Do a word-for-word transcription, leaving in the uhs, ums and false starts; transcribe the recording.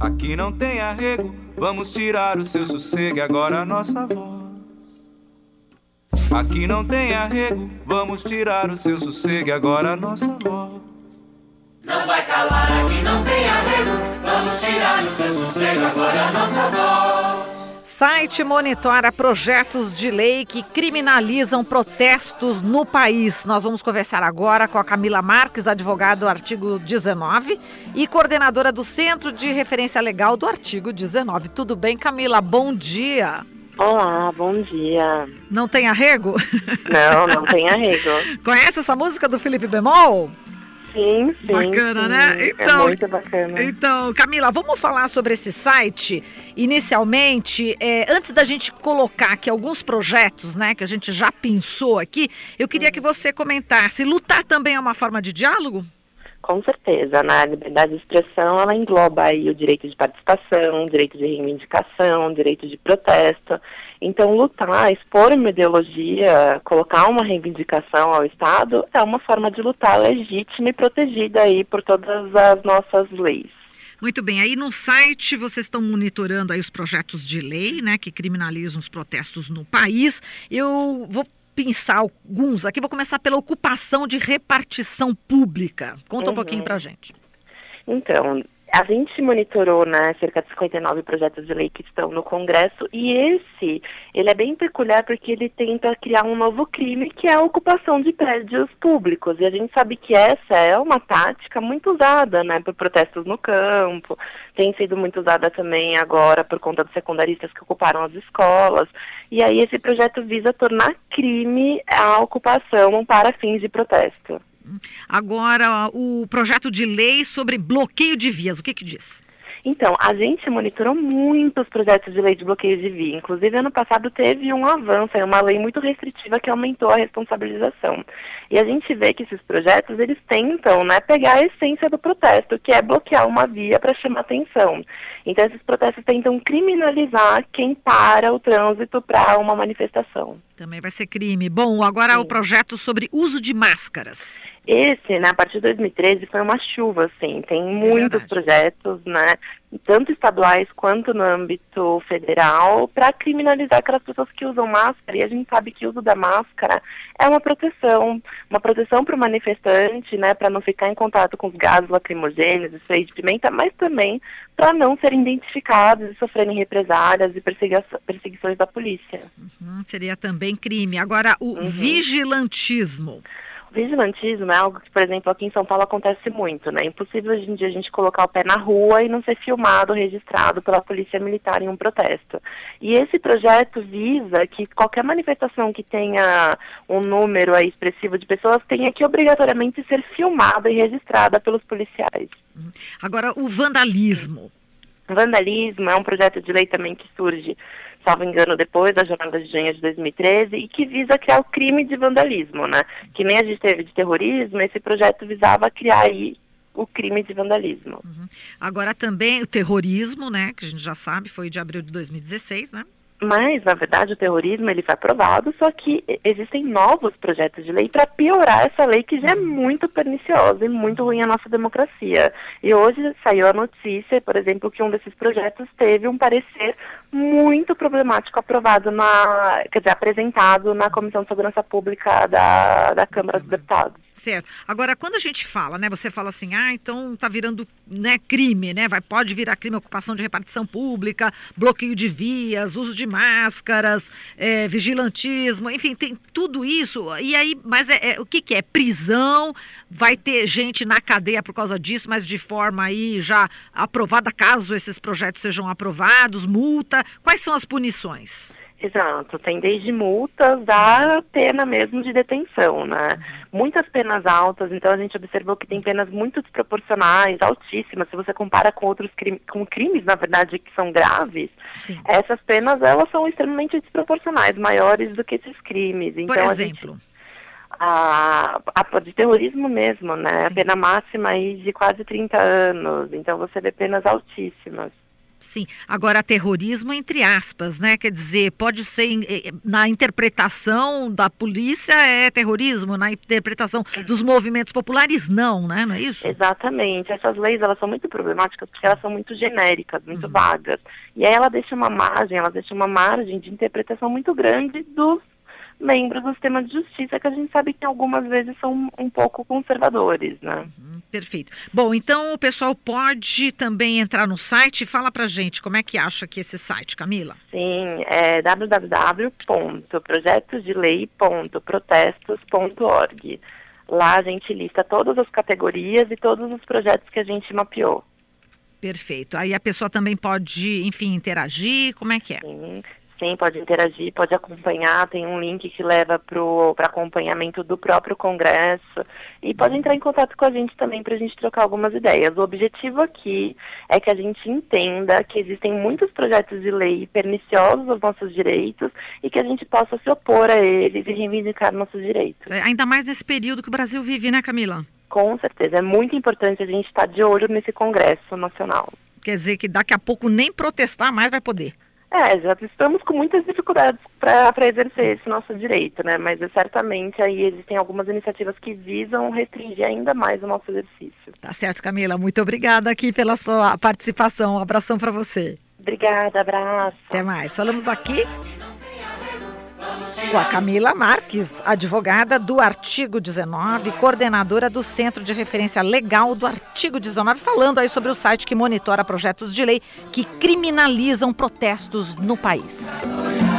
Aqui não tem arrego, vamos tirar o seu sossego e agora a nossa voz. Aqui não tem arrego, vamos tirar o seu sossego e agora a nossa voz. Não vai calar, aqui não tem arrego, vamos tirar o seu sossego, agora a nossa voz. Site monitora projetos de lei que criminalizam protestos no país. Nós vamos conversar agora com a Camila Marques, advogada do artigo dezenove e coordenadora do Centro de Referência Legal do artigo dezenove. Tudo bem, Camila? Bom dia. Olá, bom dia. Não tem arrego? Não, não tem arrego. Conhece essa música do Felipe Bemol? Sim, sim. Bacana, sim. né? Então, é muito bacana. Então, Camila, vamos falar sobre esse site. Inicialmente, é, antes da gente colocar aqui alguns projetos, né, que a gente já pensou aqui, eu queria que você comentasse. Lutar também é uma forma de diálogo? Com certeza, né? A liberdade de expressão, ela engloba aí o direito de participação, o direito de reivindicação, o direito de protesto. Então, lutar, expor uma ideologia, colocar uma reivindicação ao Estado é uma forma de lutar legítima e protegida aí por todas as nossas leis. Muito bem, aí no site vocês estão monitorando aí os projetos de lei, né, que criminalizam os protestos no país. Eu vou pensar alguns aqui, vou começar pela ocupação de repartição pública. Conta Uhum. um pouquinho pra gente. Então, a gente monitorou, né, cerca de cinquenta e nove projetos de lei que estão no Congresso, e esse, ele é bem peculiar porque ele tenta criar um novo crime, que é a ocupação de prédios públicos, e a gente sabe que essa é uma tática muito usada, né, por protestos no campo, tem sido muito usada também agora por conta dos secundaristas que ocuparam as escolas, e aí esse projeto visa tornar crime a ocupação para fins de protesto. Agora, o projeto de lei sobre bloqueio de vias, o que que diz? Então, a gente monitorou muitos projetos de lei de bloqueio de via. Inclusive, ano passado teve um avanço, uma lei muito restritiva que aumentou a responsabilização. E a gente vê que esses projetos, eles tentam, né, pegar a essência do protesto, que é bloquear uma via para chamar atenção. Então, esses protestos tentam criminalizar quem para o trânsito para uma manifestação. Também vai ser crime. Bom, agora Sim. o projeto sobre uso de máscaras. Esse, né, a partir de dois mil e treze, foi uma chuva, assim, tem muitos verdade. projetos, né, tanto estaduais quanto no âmbito federal, para criminalizar aquelas pessoas que usam máscara, e a gente sabe que o uso da máscara é uma proteção, uma proteção para o manifestante, né, para não ficar em contato com os gases lacrimogêneos, spray de pimenta, mas também para não serem identificados e sofrerem represálias e persegui- perseguições da polícia. Uhum, seria também crime. Agora, o Uhum. vigilantismo. Vigilantismo é algo que, por exemplo, aqui em São Paulo acontece muito, né? É impossível hoje em dia a gente colocar o pé na rua e não ser filmado, registrado pela polícia militar em um protesto. E esse projeto visa que qualquer manifestação que tenha um número aí expressivo de pessoas tenha que obrigatoriamente ser filmada e registrada pelos policiais. Uhum. Agora, o vandalismo. Vandalismo é um projeto de lei também que surge, salvo engano, depois da jornada de junho de dois mil e treze, e que visa criar o crime de vandalismo, né? Que nem a gente teve de terrorismo, esse projeto visava criar aí o crime de vandalismo. Uhum. Agora também o terrorismo, né? Que a gente já sabe, foi de abril de dois mil e dezesseis, né? Mas, na verdade, o terrorismo ele foi aprovado, só que existem novos projetos de lei para piorar essa lei que já é muito perniciosa e muito ruim à nossa democracia. E hoje saiu a notícia, por exemplo, que um desses projetos teve um parecer muito problemático aprovado na, quer dizer, apresentado na Comissão de Segurança Pública da, da Câmara dos Deputados. Certo. Agora, quando a gente fala, né, você fala assim, ah, então tá virando, né, crime, né, vai, pode virar crime, ocupação de repartição pública, bloqueio de vias, uso de máscaras, é, vigilantismo, enfim, tem tudo isso, e aí, mas é, é, o que que é? Prisão, vai ter gente na cadeia por causa disso, mas de forma aí já aprovada, caso esses projetos sejam aprovados, multa, quais são as punições? Exato, tem desde multas a pena mesmo de detenção, né? Muitas penas altas, então a gente observou que tem penas muito desproporcionais, altíssimas, se você compara com outros crimes, com crimes, na verdade, que são graves, Sim. essas penas, elas são extremamente desproporcionais, maiores do que esses crimes. Então, Por a exemplo? gente, a, a, de terrorismo mesmo, né? Sim. A pena máxima aí de quase trinta anos, então você vê penas altíssimas. Sim, agora terrorismo entre aspas, né? Quer dizer, pode ser na interpretação da polícia é terrorismo, na interpretação dos movimentos populares não, né? Não é isso? Exatamente. Essas leis, elas são muito problemáticas porque elas são muito genéricas, muito uhum. vagas. E aí ela deixa uma margem, ela deixa uma margem de interpretação muito grande dos membros do sistema de justiça, que a gente sabe que algumas vezes são um pouco conservadores, né? Uhum, perfeito. Bom, então o pessoal pode também entrar no site e fala pra gente como é que acha que esse site, Camila? Sim, é w w w ponto projetos de lei ponto protestos ponto org. Lá a gente lista todas as categorias e todos os projetos que a gente mapeou. Perfeito. Aí a pessoa também pode, enfim, interagir, como é que é? Sim. Sim, pode interagir, pode acompanhar, tem um link que leva para acompanhamento do próprio Congresso e pode entrar em contato com a gente também para a gente trocar algumas ideias. O objetivo aqui é que a gente entenda que existem muitos projetos de lei perniciosos aos nossos direitos e que a gente possa se opor a eles e reivindicar nossos direitos. É, ainda mais nesse período que o Brasil vive, né, Camila? Com certeza, é muito importante a gente estar de olho nesse Congresso Nacional. Quer dizer que daqui a pouco nem protestar mais vai poder. É, já estamos com muitas dificuldades para exercer esse nosso direito, né? Mas certamente aí existem algumas iniciativas que visam restringir ainda mais o nosso exercício. Tá certo, Camila. Muito obrigada aqui pela sua participação. Um abração para você. Obrigada, abraço. Até mais. Falamos aqui com a Camila Marques, advogada do artigo dezenove, coordenadora do Centro de Referência Legal do artigo dezenove, falando aí sobre o site que monitora projetos de lei que criminalizam protestos no país.